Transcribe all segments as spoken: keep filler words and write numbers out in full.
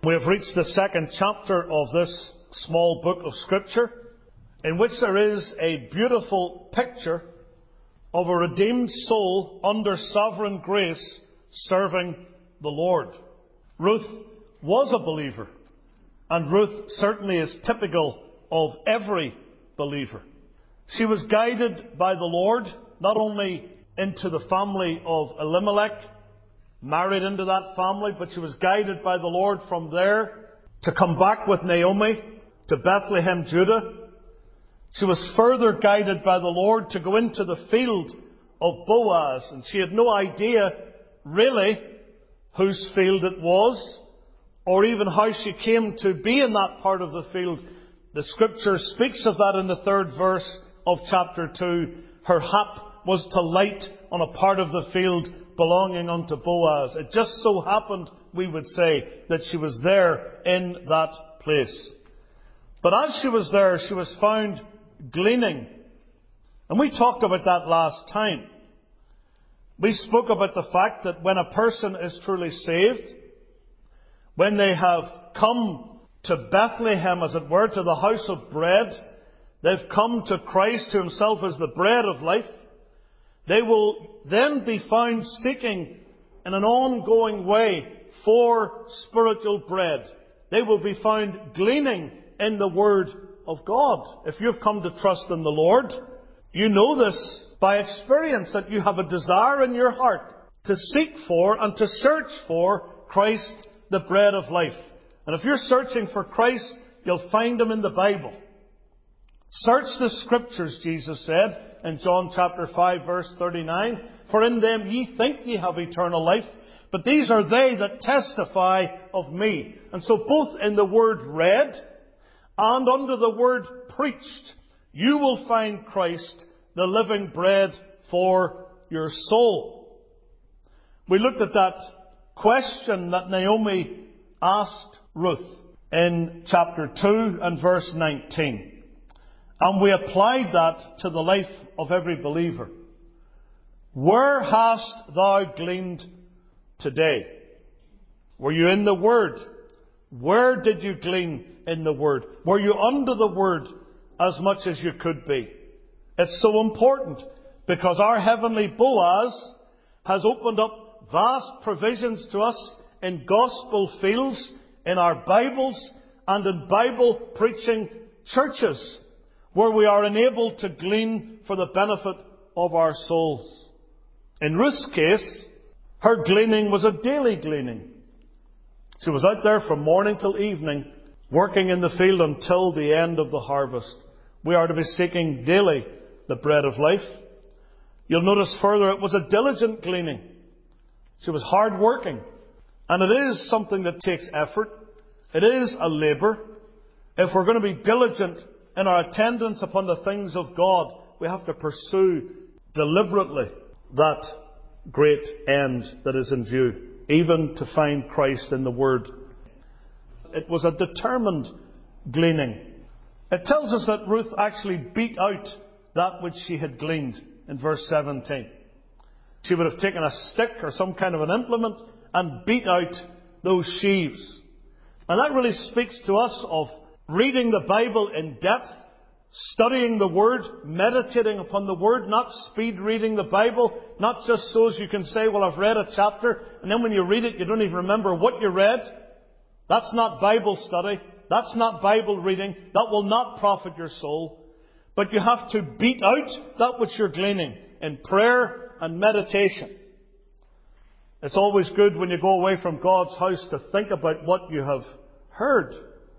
We have reached the second chapter of this small book of Scripture, in which there is a beautiful picture of a redeemed soul under sovereign grace serving the Lord. Ruth was a believer, and Ruth certainly is typical of every believer. She was guided by the Lord, not only into the family of Elimelech, married into that family, but she was guided by the Lord from there to come back with Naomi to Bethlehem, Judah. She was further guided by the Lord to go into the field of Boaz, and she had no idea really whose field it was, or even how she came to be in that part of the field. The Scripture speaks of that in the third verse of chapter two. Her hap was to light on a part of the field belonging unto Boaz. It just so happened, we would say, that she was there in that place. But as she was there, she was found gleaning. And we talked about that last time. We spoke about the fact that when a person is truly saved, when they have come to Bethlehem, as it were, to the house of bread, they've come to Christ, who himself is the bread of life, they will then be found seeking in an ongoing way for spiritual bread. They will be found gleaning in the Word of God. If you've come to trust in the Lord, you know this by experience, that you have a desire in your heart to seek for and to search for Christ, the bread of life. And if you're searching for Christ, you'll find Him in the Bible. Search the Scriptures, Jesus said in John chapter five, verse thirty-nine, for in them ye think ye have eternal life, but these are they that testify of me. And so both in the word read and under the word preached, you will find Christ, the living bread for your soul. We looked at that question that Naomi asked Ruth in chapter two and verse nineteen. And we applied that to the life of every believer. Where hast thou gleaned today? Were you in the Word? Where did you glean in the Word? Were you under the Word as much as you could be? It's so important, because our heavenly Boaz has opened up vast provisions to us in gospel fields, in our Bibles, and in Bible preaching churches, where we are enabled to glean for the benefit of our souls. In Ruth's case, her gleaning was a daily gleaning. She was out there from morning till evening, working in the field until the end of the harvest. We are to be seeking daily the bread of life. You'll notice further, it was a diligent gleaning. She was hard working. And it is something that takes effort. It is a labour. If we're going to be diligent in our attendance upon the things of God, we have to pursue deliberately that great end that is in view, even to find Christ in the Word. It was a determined gleaning. It tells us that Ruth actually beat out that which she had gleaned in verse seventeen. She would have taken a stick or some kind of an implement and beat out those sheaves. And that really speaks to us of reading the Bible in depth, studying the Word, meditating upon the Word, not speed reading the Bible, not just so as you can say, well, I've read a chapter, and then when you read it, you don't even remember what you read. That's not Bible study. That's not Bible reading. That will not profit your soul. But you have to beat out that which you're gleaning in prayer and meditation. It's always good when you go away from God's house to think about what you have heard.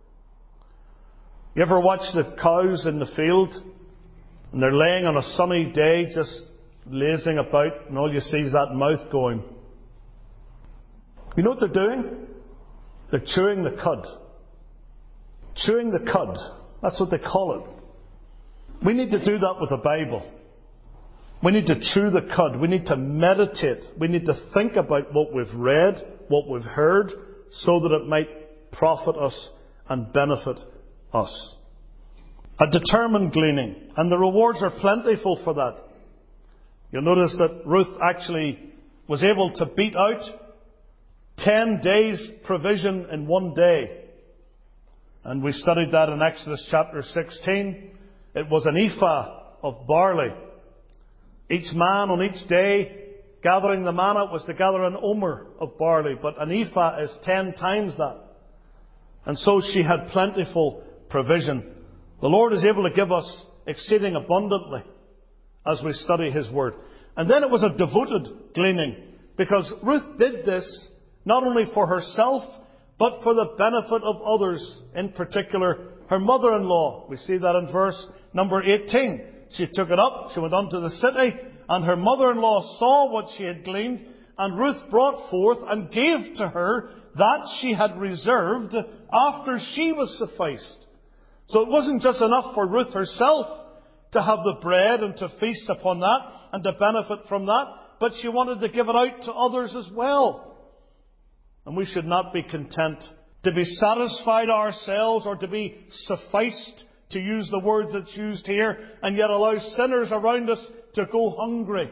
You ever watch the cows in the field, and they're laying on a sunny day just lazing about, and all you see is that mouth going? You know what they're doing? They're chewing the cud. Chewing the cud. That's what they call it. We need to do that with the Bible. We need to chew the cud. We need to meditate. We need to think about what we've read, what we've heard, so that it might profit us and benefit us. A determined gleaning. And the rewards are plentiful for that. You'll notice that Ruth actually was able to beat out Ten days provision in one day. And we studied that in Exodus chapter sixteen. It was an ephah of barley. Each man on each day gathering the manna was to gather an omer of barley, but an ephah is ten times that. And so she had plentiful provision. The Lord is able to give us exceeding abundantly as we study His Word. And then it was a devoted gleaning, because Ruth did this not only for herself, but for the benefit of others, in particular her mother-in-law. We see that in verse number eighteen. She took it up, she went unto the city, and her mother-in-law saw what she had gleaned, and Ruth brought forth and gave to her that she had reserved after she was sufficed. So it wasn't just enough for Ruth herself to have the bread and to feast upon that and to benefit from that, but she wanted to give it out to others as well. And we should not be content to be satisfied ourselves or to be sufficed, to use the word that's used here, and yet allow sinners around us to go hungry.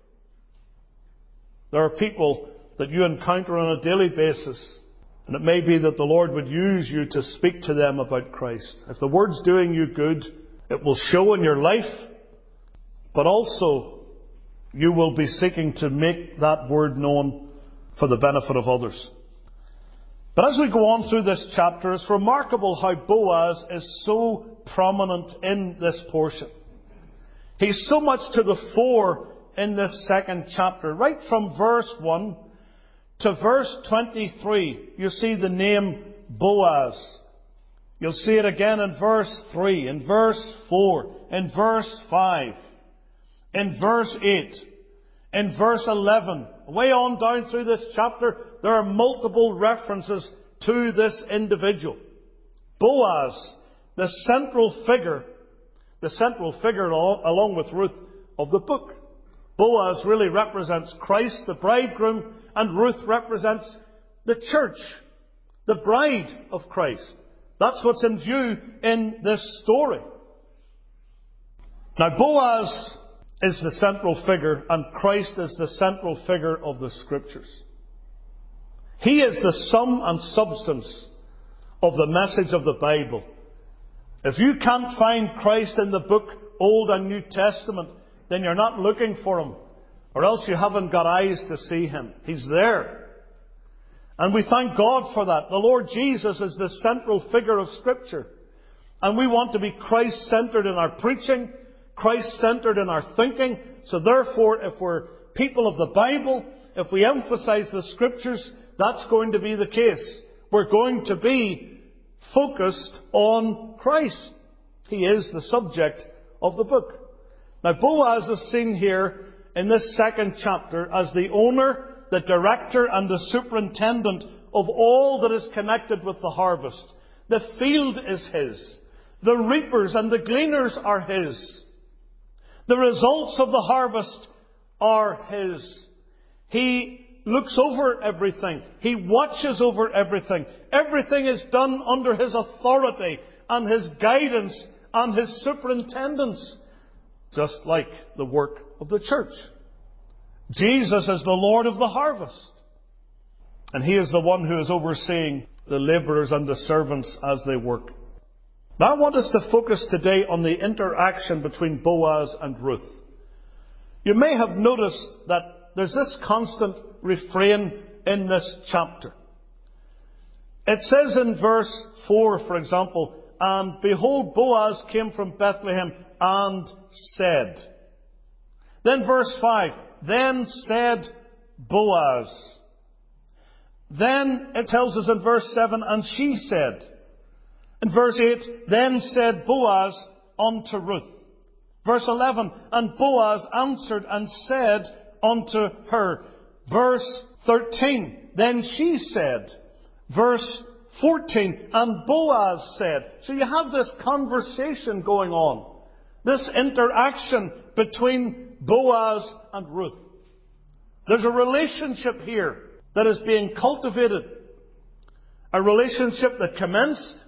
There are people that you encounter on a daily basis, and it may be that the Lord would use you to speak to them about Christ. If the word's doing you good, it will show in your life, but also you will be seeking to make that word known for the benefit of others. But as we go on through this chapter, it's remarkable how Boaz is so prominent in this portion. He's so much to the fore in this second chapter. Right from verse one to verse twenty-three, you see the name Boaz. You'll see it again in verse three, in verse four, in verse five, in verse eight, in verse eleven. Way on down through this chapter, there are multiple references to this individual. Boaz, the central figure, the central figure along with Ruth of the book. Boaz really represents Christ, the bridegroom, and Ruth represents the church, the bride of Christ. That's what's in view in this story. Now, Boaz is the central figure, and Christ is the central figure of the Scriptures. He is the sum and substance of the message of the Bible. If you can't find Christ in the book, Old and New Testament, then you're not looking for Him, or else you haven't got eyes to see Him. He's there. And we thank God for that. The Lord Jesus is the central figure of Scripture. And we want to be Christ-centered in our preaching, Christ-centered in our thinking. So therefore, if we're people of the Bible, if we emphasize the Scriptures, that's going to be the case. We're going to be focused on Christ. He is the subject of the book. Now, Boaz is seen here in this second chapter as the owner, the director, and the superintendent of all that is connected with the harvest. The field is his. The reapers and the gleaners are his. The results of the harvest are his. He looks over everything. He watches over everything. Everything is done under his authority and his guidance and his superintendence, just like the work of the church. Jesus is the Lord of the harvest, and He is the one who is overseeing the labourers and the servants as they work. Now I want us to focus today on the interaction between Boaz and Ruth. You may have noticed that there's this constant refrain in this chapter. It says in verse four, for example, "And behold, Boaz came from Bethlehem and said." Then verse five, "Then said Boaz." Then it tells us in verse seven, "And she said." In verse eight, "Then said Boaz unto Ruth." Verse eleven, "And Boaz answered and said unto her." Verse thirteen, "Then she said." Verse fourteen, "And Boaz said." So you have this conversation going on. This interaction between Boaz and Ruth. There's a relationship here that is being cultivated. A relationship that commenced,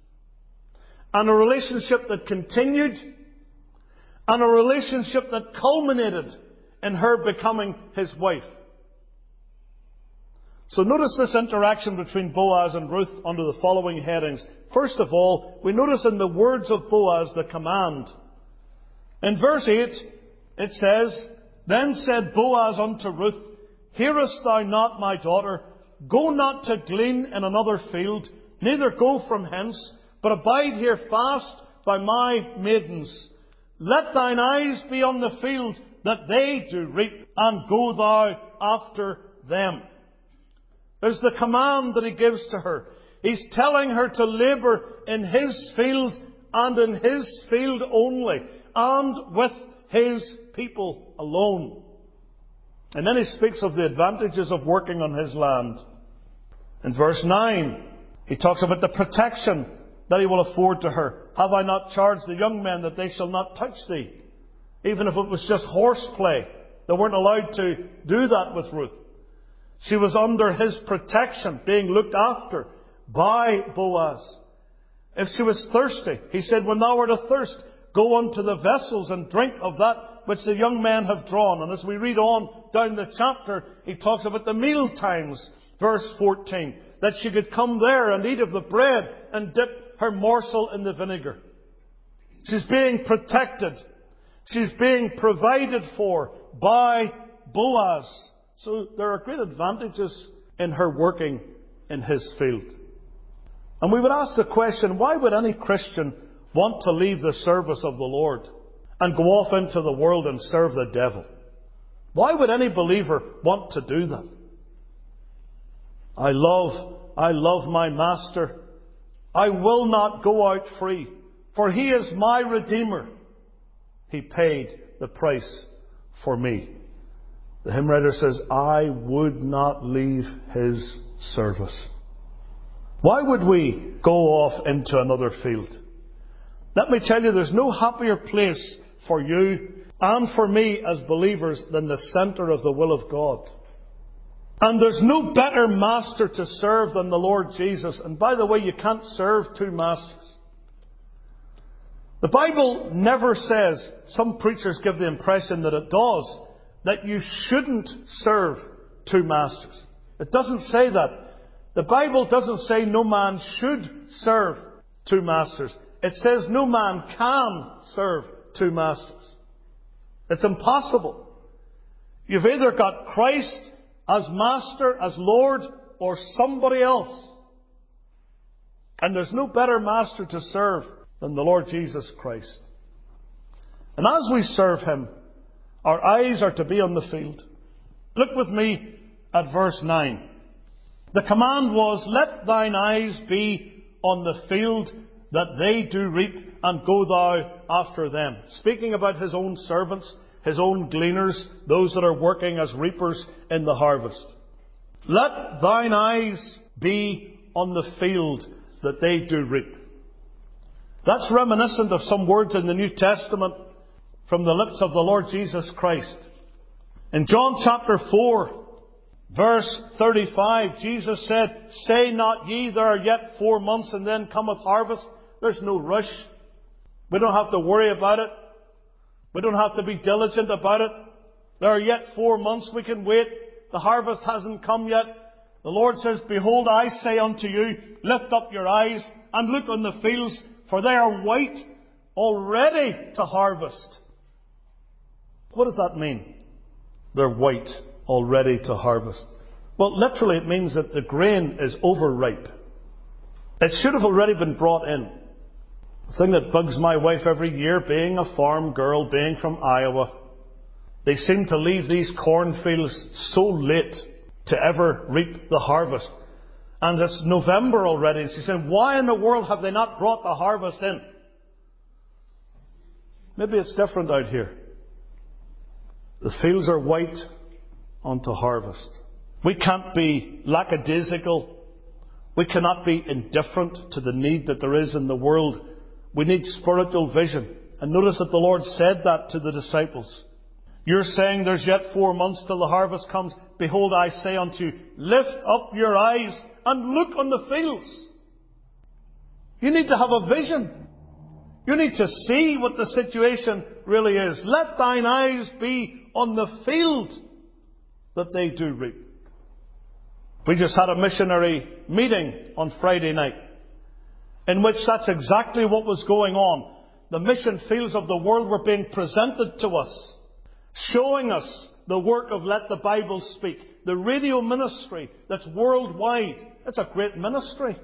and a relationship that continued, and a relationship that culminated in her becoming his wife. So notice this interaction between Boaz and Ruth under the following headings. First of all, we notice in the words of Boaz the command. In verse eight, it says, Then said Boaz unto Ruth, Hearest thou not, my daughter? Go not to glean in another field, neither go from hence, but abide here fast by my maidens. Let thine eyes be on the field that they do reap, and go thou after them. There's the command that he gives to her. He's telling her to labour in his field and in his field only, and with his people alone. And then he speaks of the advantages of working on his land. In verse nine, he talks about the protection that he will afford to her. Have I not charged the young men that they shall not touch thee? Even if it was just horseplay. They weren't allowed to do that with Ruth. She was under his protection, being looked after by Boaz. If she was thirsty, he said, When thou art athirst, go unto the vessels and drink of that which the young men have drawn. And as we read on down the chapter, he talks about the meal times. Verse fourteen, that she could come there and eat of the bread and dip her morsel in the vinegar. She's being protected. She's being provided for by Boaz. So there are great advantages in her working in his field. And we would ask the question, why would any Christian want to leave the service of the Lord and go off into the world and serve the devil? Why would any believer want to do that? I love, I love my master. I will not go out free, for he is my Redeemer. He paid the price for me. The hymn writer says, I would not leave his service. Why would we go off into another field? Let me tell you, there's no happier place for you and for me as believers than the centre of the will of God. And there's no better master to serve than the Lord Jesus. And by the way, you can't serve two masters. The Bible never says, some preachers give the impression that it does, that you shouldn't serve two masters. It doesn't say that. The Bible doesn't say no man should serve two masters. It says no man can serve two masters. It's impossible. You've either got Christ as Master, as Lord, or somebody else. And there's no better Master to serve than the Lord Jesus Christ. And as we serve Him, our eyes are to be on the field. Look with me at verse nine. The command was, Let thine eyes be on the field that they do reap, and go thou after them. Speaking about His own servants, His own gleaners, those that are working as reapers in the harvest. Let thine eyes be on the field that they do reap. That's reminiscent of some words in the New Testament from the lips of the Lord Jesus Christ. In John chapter four, verse thirty-five, Jesus said, Say not ye, there are yet four months, and then cometh harvest. There's no rush. We don't have to worry about it. We don't have to be diligent about it. There are yet four months. We can wait. The harvest hasn't come yet. The Lord says, Behold, I say unto you, lift up your eyes and look on the fields, for they are white already to harvest. What does that mean? They're white already to harvest. Well, literally it means that the grain is overripe. It should have already been brought in. The thing that bugs my wife every year, being a farm girl, being from Iowa, they seem to leave these cornfields so late to ever reap the harvest. And it's November already. And she's saying, why in the world have they not brought the harvest in? Maybe it's different out here. The fields are white unto harvest. We can't be lackadaisical. We cannot be indifferent to the need that there is in the world. We need spiritual vision. And notice that the Lord said that to the disciples. You're saying there's yet four months till the harvest comes. Behold, I say unto you, lift up your eyes and look on the fields. You need to have a vision. You need to see what the situation really is. Let thine eyes be on the field that they do reap. We just had a missionary meeting on Friday night, in which that's exactly what was going on. The mission fields of the world were being presented to us, showing us the work of Let the Bible Speak, the radio ministry that's worldwide. It's a great ministry.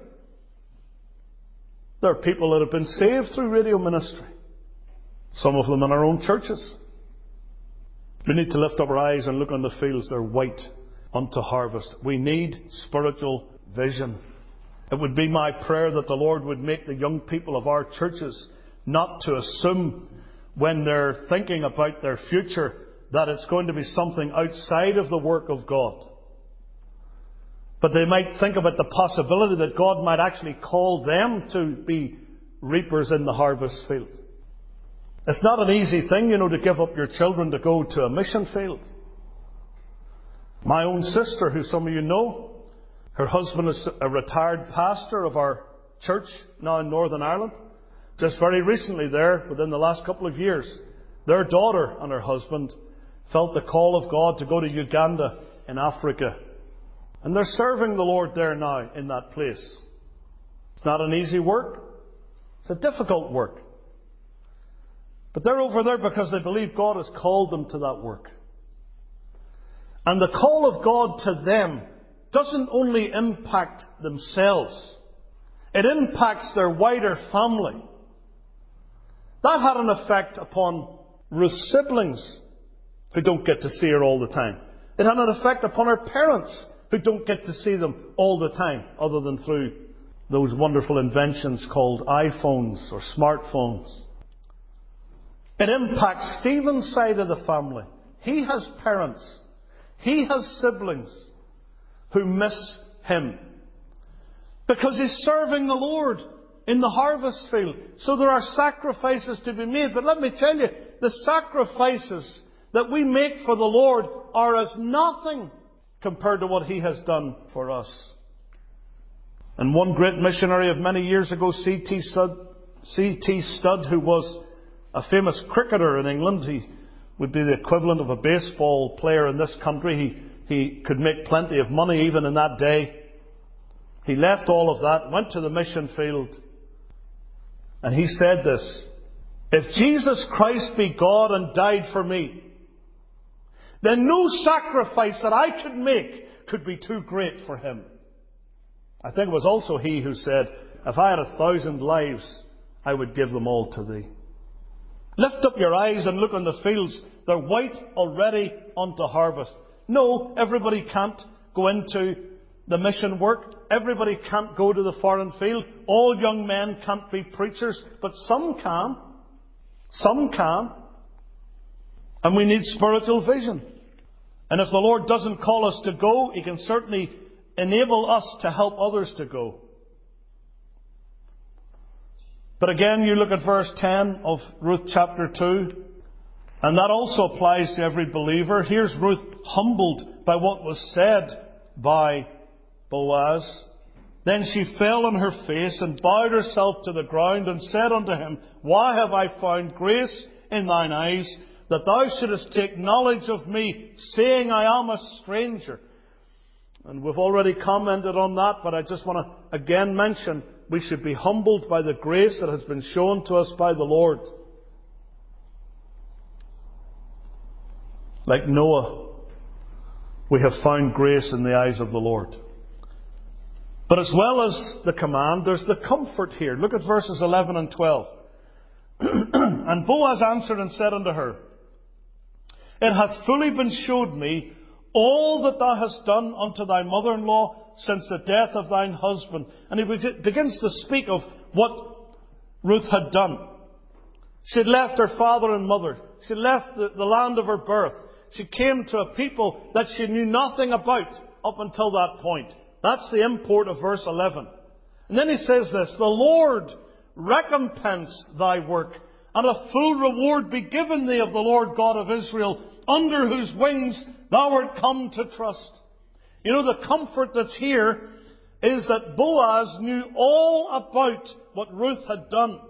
There are people that have been saved through radio ministry, some of them in our own churches. We need to lift up our eyes and look on the fields. They're white unto harvest. We need spiritual vision. It would be my prayer that the Lord would make the young people of our churches not to assume when they're thinking about their future that it's going to be something outside of the work of God. But they might think about the possibility that God might actually call them to be reapers in the harvest field. It's not an easy thing, you know, to give up your children to go to a mission field. My own sister, who some of you know, her husband is a retired pastor of our church now in Northern Ireland. Just very recently there, within the last couple of years, their daughter and her husband felt the call of God to go to Uganda in Africa. And they're serving the Lord there now in that place. It's not an easy work. It's a difficult work. But they're over there because they believe God has called them to that work. And the call of God to them doesn't only impact themselves. It impacts their wider family. That had an effect upon Ruth's siblings, who don't get to see her all the time. It had an effect upon her parents, who don't get to see them all the time, other than through those wonderful inventions called iPhones or smartphones. It impacts Stephen's side of the family. He has parents. He has siblings who miss him, because he's serving the Lord in the harvest field. So there are sacrifices to be made. But let me tell you, the sacrifices that we make for the Lord are as nothing compared to what He has done for us. And one great missionary of many years ago, C T Studd, C T Studd, who was a famous cricketer in England, he would be the equivalent of a baseball player in this country. He, he could make plenty of money even in that day. He left all of that, went to the mission field, and he said this: if Jesus Christ be God and died for me, then no sacrifice that I could make could be too great for Him. I think it was also he who said, if I had a thousand lives, I would give them all to Thee. Lift up your eyes and look on the fields. They're white already unto harvest. No, everybody can't go into the mission work. Everybody can't go to the foreign field. All young men can't be preachers, but some can. Some can. And we need spiritual vision. And if the Lord doesn't call us to go, He can certainly enable us to help others to go. But again, you look at verse ten of Ruth chapter two, and that also applies to every believer. Here's Ruth humbled by what was said by Boaz. Then she fell on her face and bowed herself to the ground and said unto him, why have I found grace in thine eyes, that thou shouldest take knowledge of me, saying I am a stranger? And we've already commented on that, but I just want to again mention, we should be humbled by the grace that has been shown to us by the Lord. Like Noah, we have found grace in the eyes of the Lord. But as well as the command, there's the comfort here. Look at verses eleven and twelve. And Boaz answered and said unto her, it hath fully been showed me all that thou hast done unto thy mother-in-law since the death of thine husband. And he begins to speak of what Ruth had done. She had left her father and mother. She had left the, the land of her birth. She came to a people that she knew nothing about up until that point. That's the import of verse eleven. And then he says this, the Lord recompense thy work, and a full reward be given thee of the Lord God of Israel, under whose wings thou art come to trust. You know, the comfort that's here is that Boaz knew all about what Ruth had done.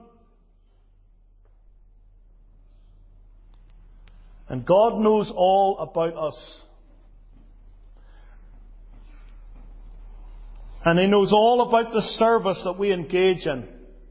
And God knows all about us. And He knows all about the service that we engage in.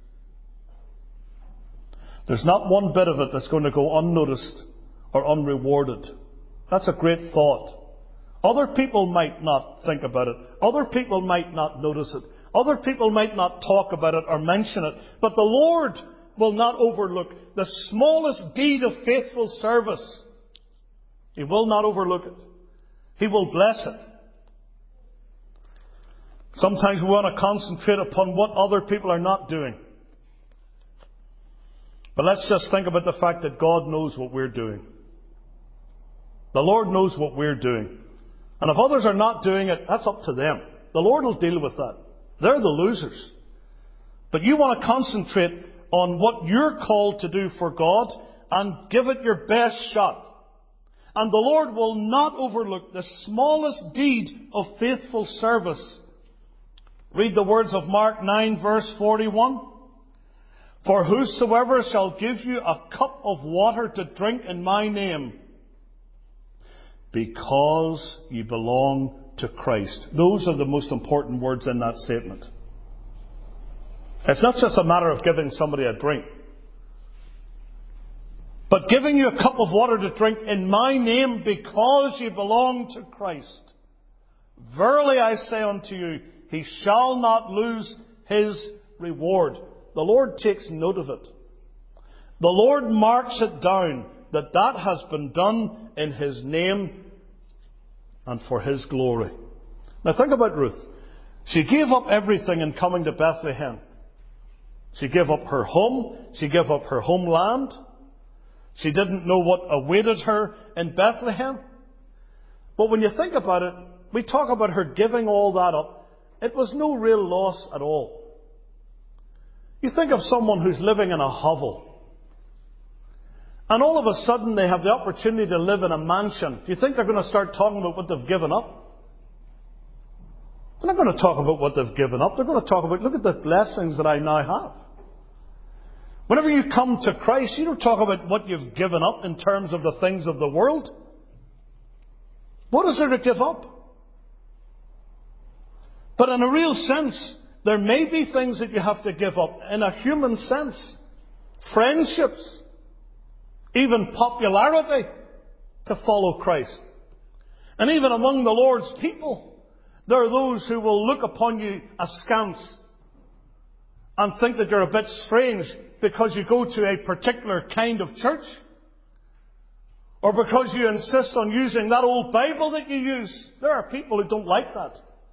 There's not one bit of it that's going to go unnoticed or unrewarded. That's a great thought. Other people might not think about it. Other people might not notice it. Other people might not talk about it or mention it. But the Lord will not overlook the smallest deed of faithful service. He will not overlook it. He will bless it. Sometimes we want to concentrate upon what other people are not doing. But let's just think about the fact that God knows what we're doing. The Lord knows what we're doing. And if others are not doing it, that's up to them. The Lord will deal with that. They're the losers. But you want to concentrate on what you're called to do for God and give it your best shot. And the Lord will not overlook the smallest deed of faithful service. Read the words of Mark nine verse forty-one. For whosoever shall give you a cup of water to drink in my name, because you belong to Christ. Those are the most important words in that statement. It's not just a matter of giving somebody a drink, but giving you a cup of water to drink in my name because you belong to Christ. Verily I say unto you, he shall not lose his reward. The Lord takes note of it. The Lord marks it down that that has been done in His name and for His glory. Now think about Ruth. She gave up everything in coming to Bethlehem. She gave up her home. She gave up her homeland. She didn't know what awaited her in Bethlehem. But when you think about it, we talk about her giving all that up. It was no real loss at all. You think of someone who's living in a hovel, and all of a sudden they have the opportunity to live in a mansion. Do you think they're going to start talking about what they've given up? They're not going to talk about what they've given up. They're going to talk about, look at the blessings that I now have. Whenever you come to Christ, you don't talk about what you've given up in terms of the things of the world. What is there to give up? But in a real sense, there may be things that you have to give up in a human sense. Friendships. Even popularity to follow Christ. And even among the Lord's people, there are those who will look upon you askance and think that you're a bit strange because you go to a particular kind of church. Or because you insist on using that old Bible that you use. There are people who don't like that.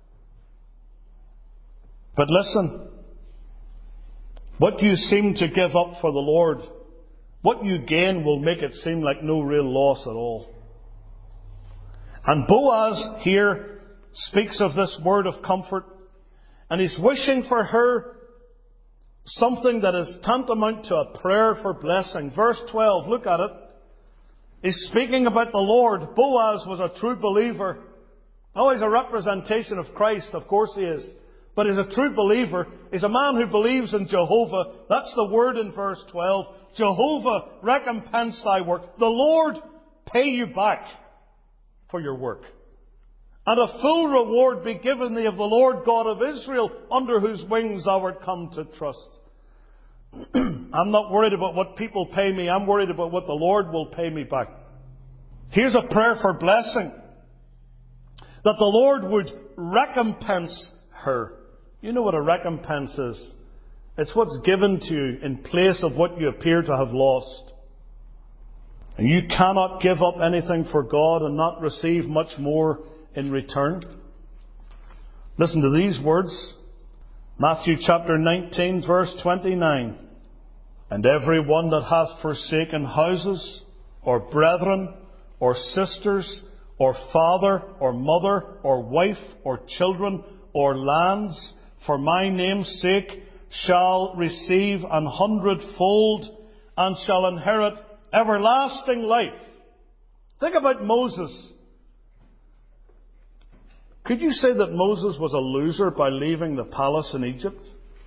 But listen, what you seem to give up for the Lord, what you gain will make it seem like no real loss at all. And Boaz here speaks of this word of comfort, and he's wishing for her something that is tantamount to a prayer for blessing. Verse twelve, look at it. He's speaking about the Lord. Boaz was a true believer. Oh, he's a representation of Christ, of course he is. But he's a true believer. He's a man who believes in Jehovah. That's the word in verse twelve. Jehovah, recompense thy work. The Lord pay you back for your work. And a full reward be given thee of the Lord God of Israel, under whose wings thou art come to trust. I'm not worried about what people pay me. I'm worried about what the Lord will pay me back. Here's a prayer for blessing. That the Lord would recompense her. You know what a recompense is. It's what's given to you in place of what you appear to have lost. And you cannot give up anything for God and not receive much more in return. Listen to these words. Matthew chapter nineteen verse twenty-nine. And every one that hath forsaken houses, or brethren, or sisters, or father, or mother, or wife, or children, or lands, for my name's sake, shall receive an hundredfold, and shall inherit everlasting life. Think about Moses. Could you say that Moses was a loser by leaving the palace in Egypt?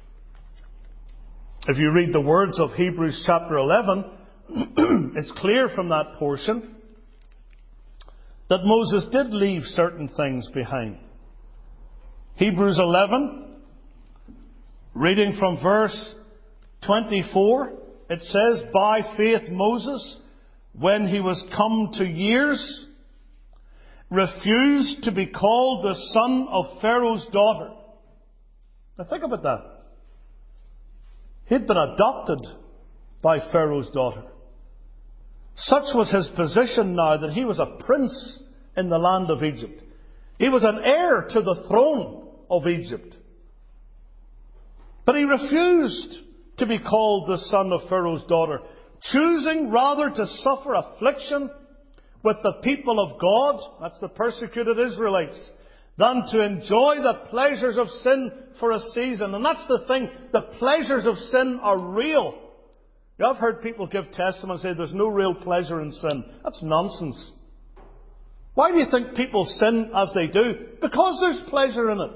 If you read the words of Hebrews chapter eleven, it's clear from that portion that Moses did leave certain things behind. Hebrews eleven, reading from verse twenty-four, it says, by faith Moses, when he was come to years, refused to be called the son of Pharaoh's daughter. Now think about that. He'd been adopted by Pharaoh's daughter. Such was his position now that he was a prince in the land of Egypt. He was an heir to the throne of Egypt. But he refused to be called the son of Pharaoh's daughter, choosing rather to suffer affliction with the people of God, that's the persecuted Israelites, than to enjoy the pleasures of sin for a season. And that's the thing, the pleasures of sin are real. You know, I've heard people give testimony and say there's no real pleasure in sin. That's nonsense. Why do you think people sin as they do? Because there's pleasure in it.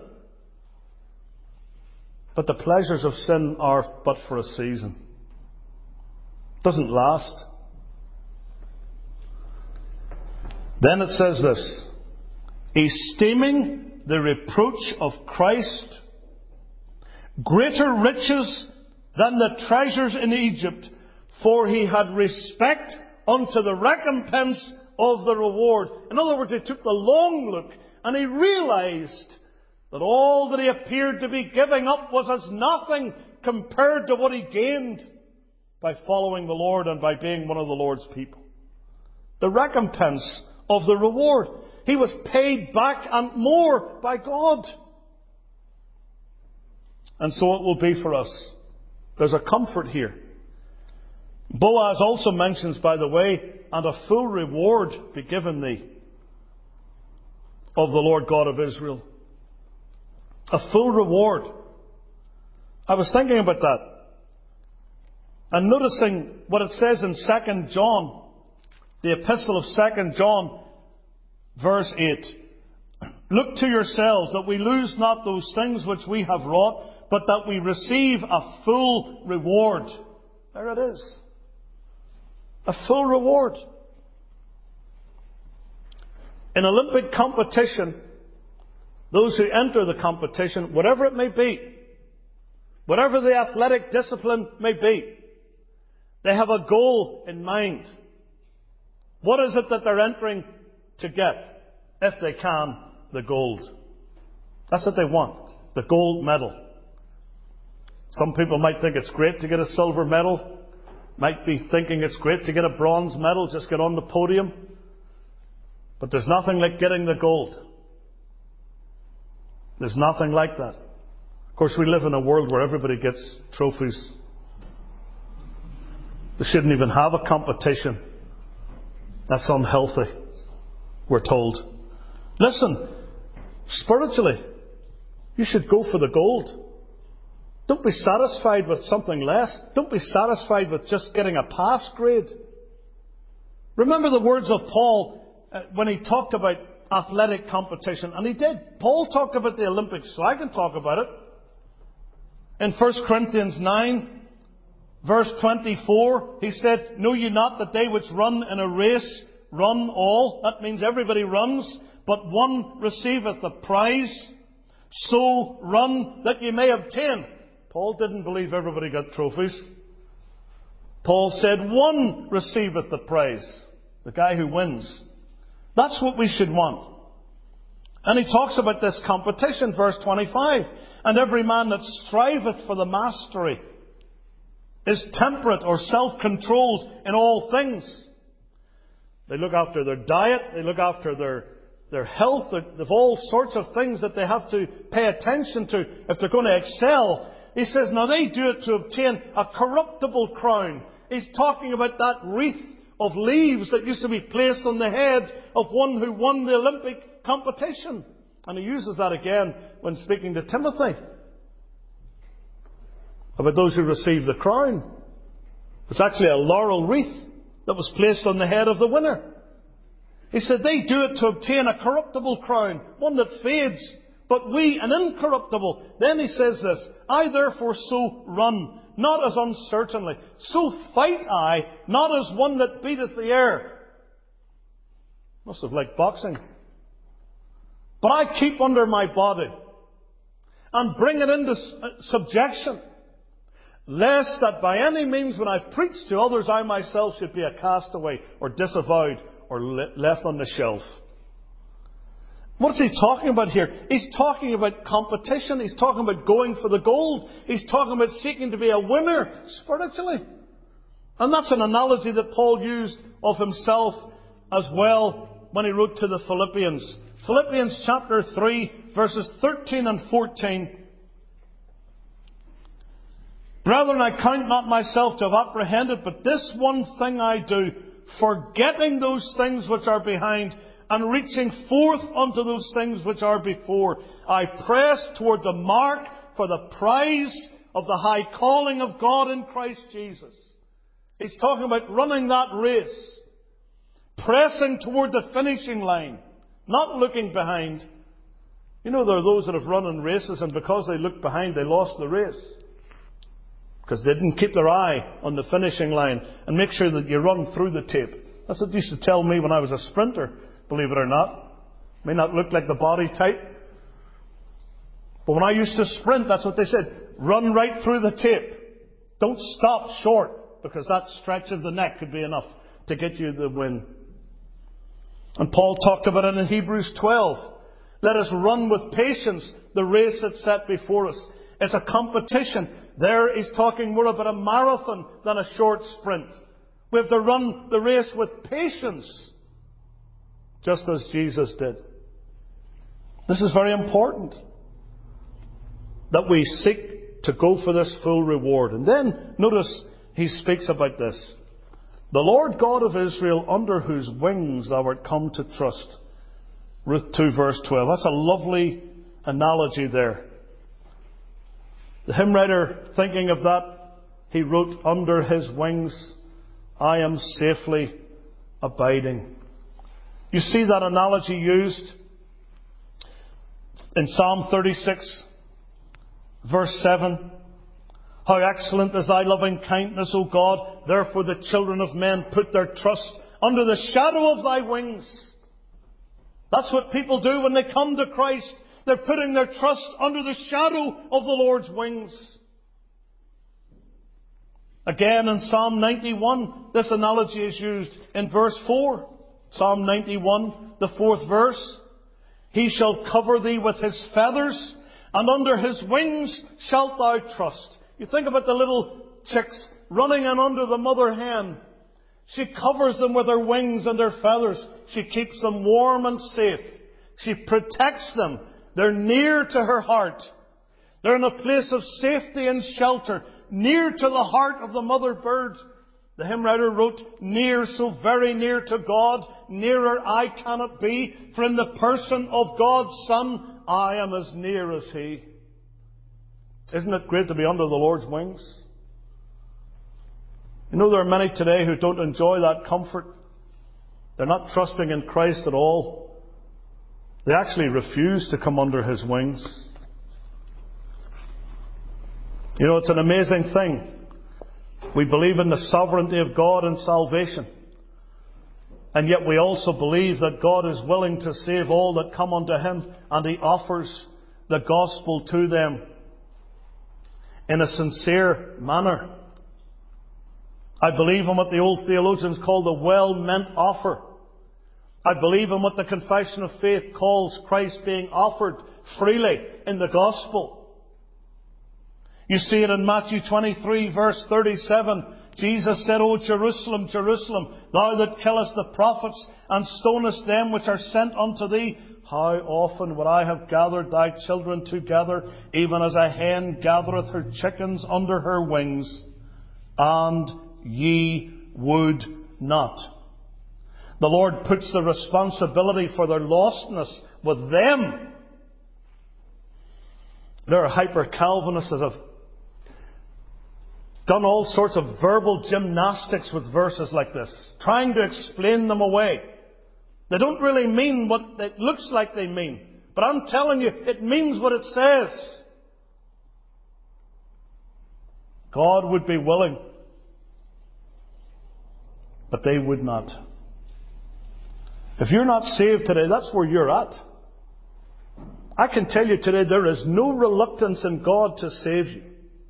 But the pleasures of sin are but for a season. It doesn't last. Then it says this, esteeming the reproach of Christ greater riches than the treasures in Egypt, for he had respect unto the recompense of the reward. In other words, he took the long look and he realized that all that he appeared to be giving up was as nothing compared to what he gained by following the Lord and by being one of the Lord's people. The recompense of the reward. He was paid back and more by God. And so it will be for us. There's a comfort here. Boaz also mentions, by the way, and a full reward be given thee of the Lord God of Israel. A full reward. I was thinking about that and noticing what it says in Second John, the epistle of Second John, verse eight. Look to yourselves that we lose not those things which we have wrought, but that we receive a full reward. There it is. A full reward. In Olympic competition, those who enter the competition, whatever it may be, whatever the athletic discipline may be, they have a goal in mind. What is it that they're entering to get? If they can, the gold. That's what they want. The gold medal. Some people might think it's great to get a silver medal. Might be thinking it's great to get a bronze medal, just get on the podium. But there's nothing like getting the gold. There's nothing like that. Of course, we live in a world where everybody gets trophies. They shouldn't even have a competition. That's unhealthy, we're told. Listen, spiritually, you should go for the gold. Don't be satisfied with something less. Don't be satisfied with just getting a pass grade. Remember the words of Paul uh, when he talked about athletic competition, and he did. Paul talked about the Olympics, so I can talk about it. In First Corinthians nine, verse twenty-four, he said, know ye not that they which run in a race run all? That means everybody runs, but one receiveth the prize. So run that ye may obtain. Paul didn't believe everybody got trophies. Paul said one receiveth the prize. The guy who wins. That's what we should want. And he talks about this competition, verse twenty-five. And every man that striveth for the mastery is temperate or self-controlled in all things. They look after their diet, they look after their, their health, they have all sorts of things that they have to pay attention to if they're going to excel. He says, now they do it to obtain a corruptible crown. He's talking about that wreath of leaves that used to be placed on the head of one who won the Olympic competition. And he uses that again when speaking to Timothy about those who receive the crown. It's actually a laurel wreath that was placed on the head of the winner. He said they do it to obtain a corruptible crown, one that fades, but we an incorruptible. Then he says this, I therefore so run, not as uncertainly. So fight I, not as one that beateth the air. Must have liked boxing. But I keep under my body and bring it into subjection, lest that by any means when I've preached to others, I myself should be a castaway or disavowed or left on the shelf. What's he talking about here? He's talking about competition. He's talking about going for the gold. He's talking about seeking to be a winner spiritually. And that's an analogy that Paul used of himself as well when he wrote to the Philippians. Philippians chapter three, verses thirteen and fourteen. Brethren, I count not myself to have apprehended, but this one thing I do, forgetting those things which are behind, and reaching forth unto those things which are before, I press toward the mark for the prize of the high calling of God in Christ Jesus. He's talking about running that race, pressing toward the finishing line, not looking behind. You know, there are those that have run in races, and because they looked behind, they lost the race. Because they didn't keep their eye on the finishing line and make sure that you run through the tape. That's what they used to tell me when I was a sprinter, believe it or not. May not look like the body type. But when I used to sprint, that's what they said. Run right through the tape. Don't stop short, because that stretch of the neck could be enough to get you the win. And Paul talked about it in Hebrews twelve. Let us run with patience the race that's set before us. It's a competition. There he's talking more about a marathon than a short sprint. We have to run the race with patience, just as Jesus did. This is very important, that we seek to go for this full reward. And then, notice, he speaks about this. The Lord God of Israel, under whose wings thou art come to trust. Ruth two, verse twelve. That's a lovely analogy there. The hymn writer, thinking of that, he wrote, under his wings I am safely abiding. You see that analogy used in Psalm thirty-six, verse seven. How excellent is thy loving kindness, O God! Therefore the children of men put their trust under the shadow of thy wings. That's what people do when they come to Christ. They're putting their trust under the shadow of the Lord's wings. Again in Psalm ninety-one, this analogy is used in verse four. Psalm ninety-one, the fourth verse. He shall cover thee with his feathers, and under his wings shalt thou trust. You think about the little chicks running in under the mother hen. She covers them with her wings and her feathers. She keeps them warm and safe. She protects them. They're near to her heart. They're in a place of safety and shelter, near to the heart of the mother bird. The hymn writer wrote, near, so very near to God, nearer I cannot be, for in the person of God's Son, I am as near as He. Isn't it great to be under the Lord's wings? You know, there are many today who don't enjoy that comfort. They're not trusting in Christ at all. They actually refuse to come under His wings. You know, it's an amazing thing. We believe in the sovereignty of God and salvation. And yet we also believe that God is willing to save all that come unto Him, and He offers the gospel to them in a sincere manner. I believe in what the old theologians call the well-meant offer. I believe in what the Confession of Faith calls Christ being offered freely in the gospel. You see it in Matthew twenty-three, verse thirty-seven. Jesus said, O Jerusalem, Jerusalem, thou that killest the prophets and stonest them which are sent unto thee, how often would I have gathered thy children together, even as a hen gathereth her chickens under her wings, and ye would not. The Lord puts the responsibility for their lostness with them. There are hyper-Calvinists that have done all sorts of verbal gymnastics with verses like this, trying to explain them away. They don't really mean what it looks like they mean. But I'm telling you, it means what it says. God would be willing, but they would not. If you're not saved today, that's where you're at. I can tell you today there is no reluctance in God to save you.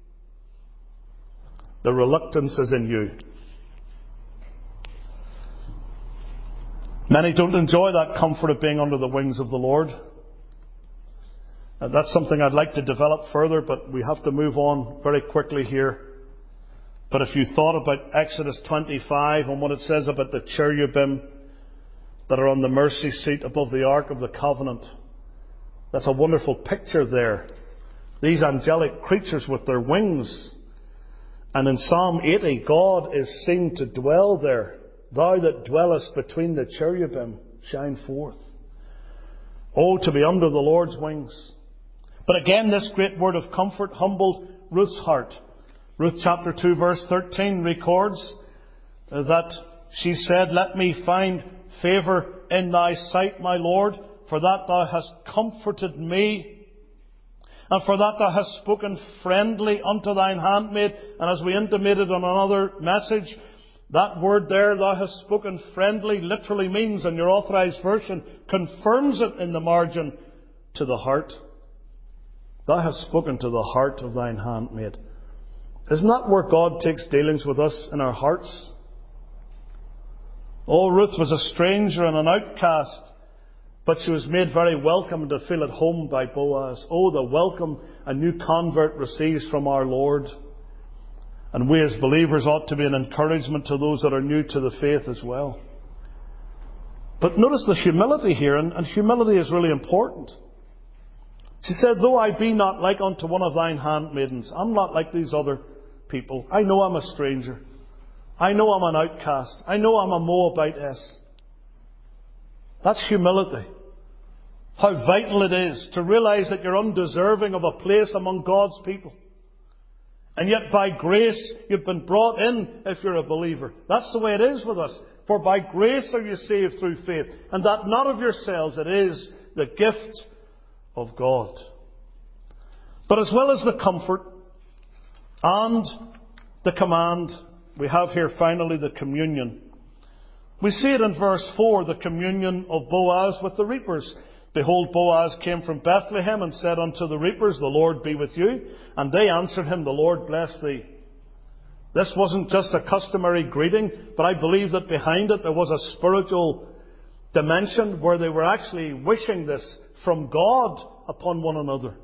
The reluctance is in you. Many don't enjoy that comfort of being under the wings of the Lord. And that's something I'd like to develop further, but we have to move on very quickly here. But if you thought about Exodus twenty-five and what it says about the cherubim that are on the mercy seat above the Ark of the Covenant, that's a wonderful picture there. These angelic creatures with their wings. And in Psalm eighty, God is seen to dwell there. Thou that dwellest between the cherubim, shine forth. Oh, to be under the Lord's wings. But again, this great word of comfort humbled Ruth's heart. Ruth chapter two verse thirteen records that she said, Let me find favour in thy sight, my Lord, for that thou hast comforted me, and for that thou hast spoken friendly unto thine handmaid. And as we intimated on another message, that word there, thou hast spoken friendly, literally means, in your authorized version, confirms it in the margin, to the heart. Thou hast spoken to the heart of thine handmaid. Isn't that where God takes dealings with us, in our hearts? Oh, Ruth was a stranger and an outcast, but she was made very welcome to feel at home by Boaz. Oh, the welcome a new convert receives from our Lord. And we as believers ought to be an encouragement to those that are new to the faith as well. But notice the humility here, and, and humility is really important. She said, Though I be not like unto one of thine handmaidens, I'm not like these other people. I know I'm a stranger. I know I'm an outcast. I know I'm a Moabitess. That's humility. How vital it is to realize that you're undeserving of a place among God's people. And yet by grace you've been brought in if you're a believer. That's the way it is with us. For by grace are you saved through faith. And that not of yourselves, it is the gift of God. But as well as the comfort and the command, we have here finally the communion. We see it in verse four, the communion of Boaz with the reapers. Behold, Boaz came from Bethlehem and said unto the reapers, The Lord be with you. And they answered him, The Lord bless thee. This wasn't just a customary greeting, but I believe that behind it there was a spiritual dimension where they were actually wishing this from God upon one another.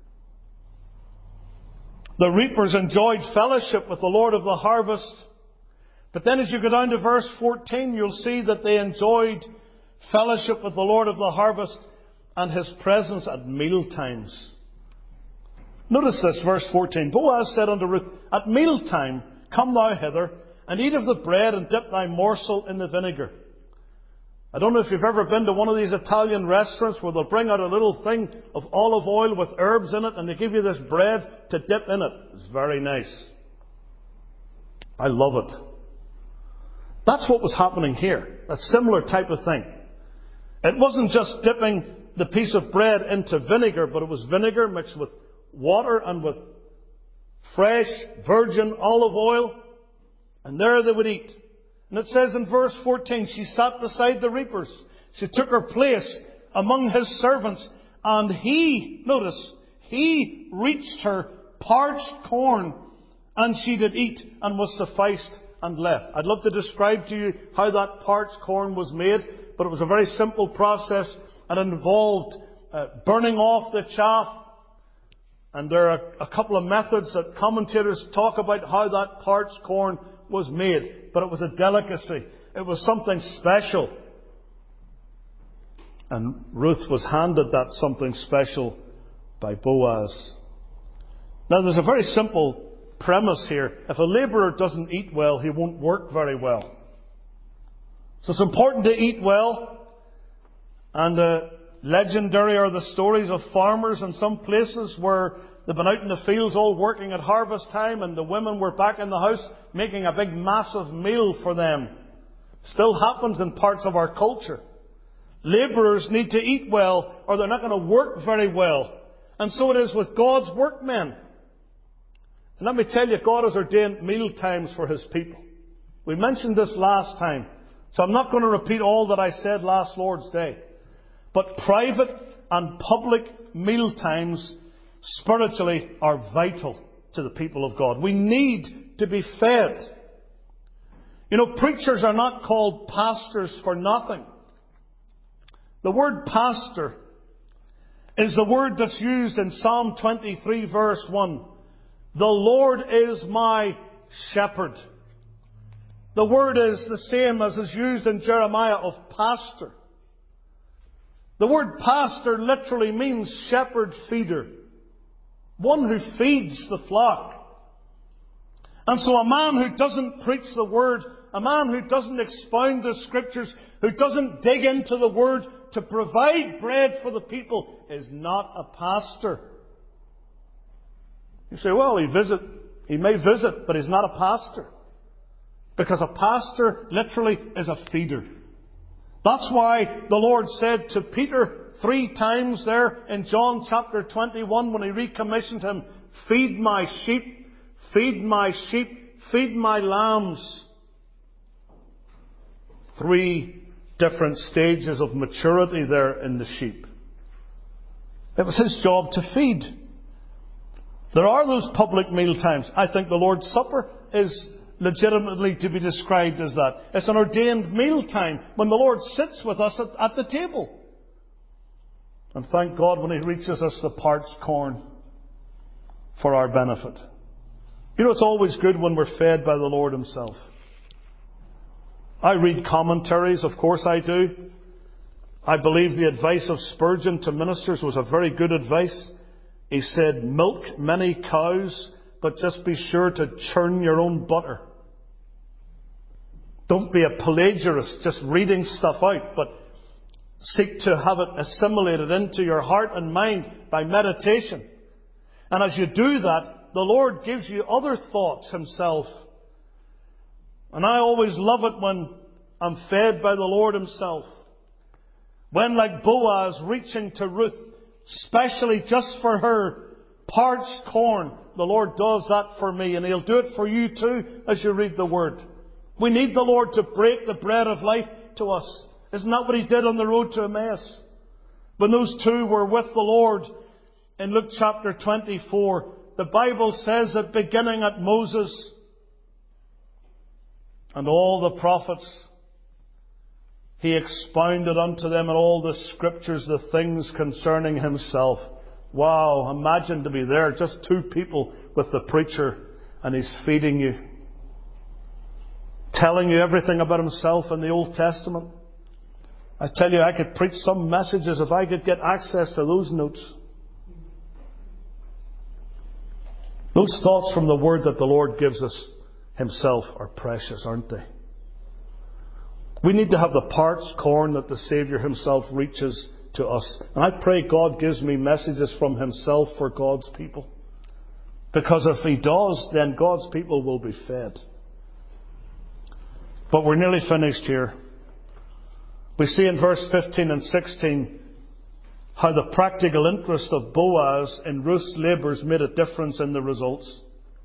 The reapers enjoyed fellowship with the Lord of the harvest. But then as you go down to verse fourteen, you'll see that they enjoyed fellowship with the Lord of the harvest and His presence at meal times. Notice this, verse fourteen. Boaz said unto Ruth, At mealtime come thou hither, and eat of the bread, and dip thy morsel in the vinegar. I don't know if you've ever been to one of these Italian restaurants where they'll bring out a little thing of olive oil with herbs in it, and they give you this bread to dip in it. It's very nice. I love it. That's what was happening here. A similar type of thing. It wasn't just dipping the piece of bread into vinegar, but it was vinegar mixed with water and with fresh virgin olive oil. And there they would eat. And it says in verse fourteen, she sat beside the reapers. She took her place among his servants. And he, notice, he reached her parched corn, and she did eat, and was sufficed, and left. I'd love to describe to you how that parched corn was made, but it was a very simple process. It involved uh, burning off the chaff. And there are a couple of methods that commentators talk about how that parched corn was made. But it was a delicacy. It was something special. And Ruth was handed that something special by Boaz. Now there's a very simple premise here. If a labourer doesn't eat well, he won't work very well. So it's important to eat well. And uh, legendary are the stories of farmers in some places where they've been out in the fields all working at harvest time, and the women were back in the house making a big massive meal for them. Still happens in parts of our culture. Labourers need to eat well, or they're not going to work very well. And so it is with God's workmen. And let me tell you, God has ordained meal times for His people. We mentioned this last time, so I'm not going to repeat all that I said last Lord's Day. But private and public meal times spiritually are vital to the people of God. We need to be fed. You know, preachers are not called pastors for nothing. The word pastor is the word that's used in Psalm twenty-three verse one. The Lord is my shepherd. The word is the same as is used in Jeremiah of pastor. The word pastor literally means shepherd feeder. One who feeds the flock. And so a man who doesn't preach the word, a man who doesn't expound the scriptures, who doesn't dig into the word to provide bread for the people, is not a pastor. You say, well, he visit, he may visit, but he's not a pastor. Because a pastor literally is a feeder. That's why the Lord said to Peter three times there in John chapter twenty-one when he recommissioned him, feed my sheep, feed my sheep, feed my lambs. Three different stages of maturity there in the sheep. It was his job to feed. There are those public meal times. I think the Lord's Supper is legitimately to be described as that. It's an ordained meal time when the Lord sits with us at, at the table. And thank God when He reaches us the parched corn for our benefit. You know, it's always good when we're fed by the Lord Himself. I read commentaries, of course I do. I believe the advice of Spurgeon to ministers was a very good advice. He said, milk many cows, but just be sure to churn your own butter. Don't be a pelagiarist, just reading stuff out, but seek to have it assimilated into your heart and mind by meditation. And as you do that, the Lord gives you other thoughts Himself. And I always love it when I'm fed by the Lord Himself. When, like Boaz, reaching to Ruth, specially just for her, parched corn, the Lord does that for me, and He'll do it for you too as you read the Word. We need the Lord to break the bread of life to us. Isn't that what He did on the road to Emmaus? When those two were with the Lord in Luke chapter twenty-four, the Bible says that beginning at Moses and all the prophets, He expounded unto them in all the scriptures the things concerning Himself. Wow, imagine to be there, just two people with the preacher, and he's feeding you. Telling you everything about Himself in the Old Testament. I tell you, I could preach some messages if I could get access to those notes. Those thoughts from the Word that the Lord gives us Himself are precious, aren't they? We need to have the parched corn that the Saviour Himself reaches to us. And I pray God gives me messages from Himself for God's people. Because if He does, then God's people will be fed. But we're nearly finished here. We see in verse fifteen and sixteen how the practical interest of Boaz in Ruth's labours made a difference in the results.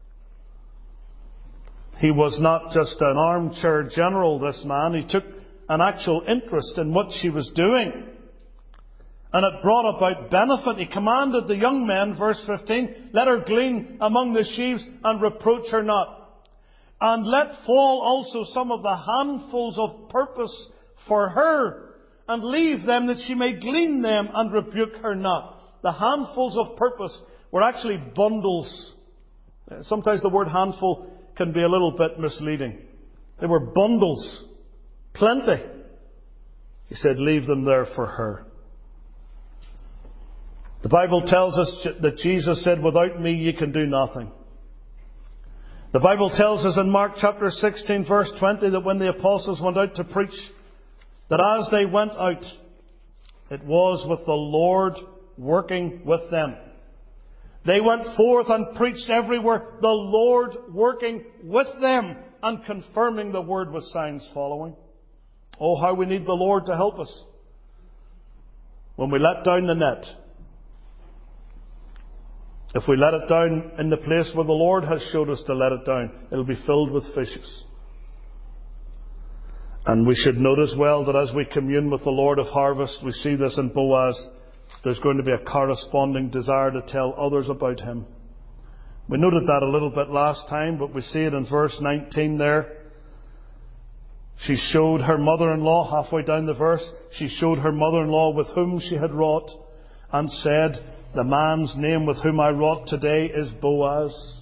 He was not just an armchair general, this man. He took an actual interest in what she was doing. And it brought about benefit. He commanded the young men, verse fifteen, let her glean among the sheaves and reproach her not. And let fall also some of the handfuls of purpose for her, and leave them that she may glean them and rebuke her not. The handfuls of purpose were actually bundles. Sometimes the word handful can be a little bit misleading. They were bundles. Plenty. He said, leave them there for her. The Bible tells us that Jesus said, without me you can do nothing. The Bible tells us in Mark chapter sixteen verse twenty that when the apostles went out to preach, that as they went out, it was with the Lord working with them. They went forth and preached everywhere, the Lord working with them and confirming the word with signs following. Oh, how we need the Lord to help us when we let down the net. If we let it down in the place where the Lord has showed us to let it down, it'll be filled with fishes. And we should note as well that as we commune with the Lord of harvest, we see this in Boaz, there's going to be a corresponding desire to tell others about him. We noted that a little bit last time, but we see it in verse nineteen there. She showed her mother-in-law, halfway down the verse, she showed her mother-in-law with whom she had wrought, and said, the man's name with whom I wrought today is Boaz.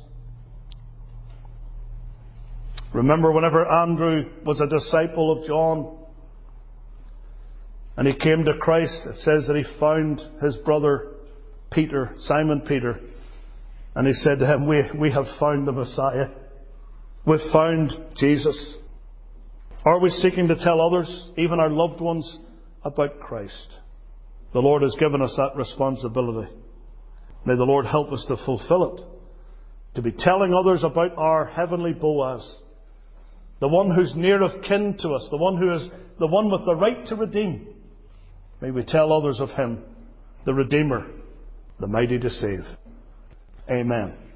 Remember whenever Andrew was a disciple of John, and he came to Christ, it says that he found his brother Peter, Simon Peter, and he said to him, we, we have found the Messiah. We've found Jesus. Are we seeking to tell others, even our loved ones, about Christ? The Lord has given us that responsibility. May the Lord help us to fulfill it. To be telling others about our heavenly Boaz. The one who's near of kin to us. The one who is the one with the right to redeem. May we tell others of him, the Redeemer, the mighty to save. Amen.